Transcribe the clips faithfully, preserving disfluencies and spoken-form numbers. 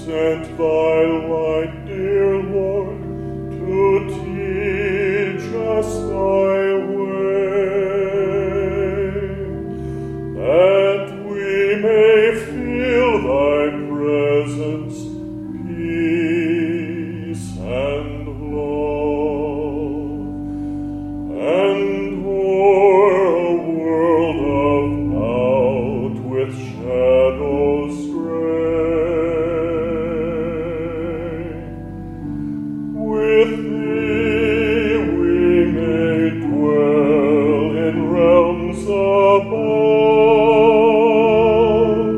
sent thy light, dear Lord, to teach us thy way, that we may feel thy presence, peace and love, and o'er a world about with shadows gray, with thee we may dwell in realms above.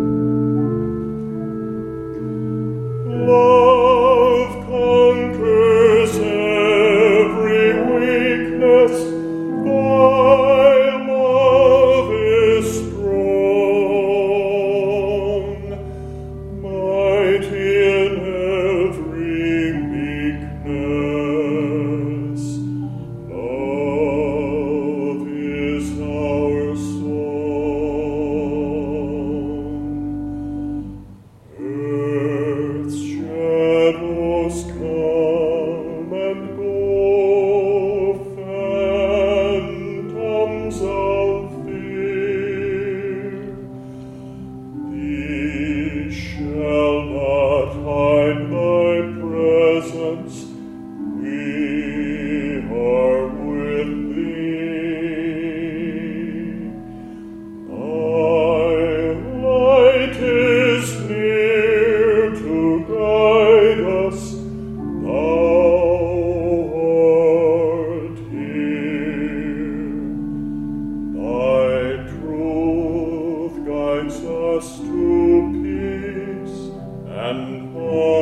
Love conquers every weakness, thy love is strong, mighty in every meekness. Love is our song. Earth's shadows come and go, phantoms of fear. These shall not hide thy presence, we are with thee. Thy light is near to guide us, thou art here. Thy truth guides us to peace and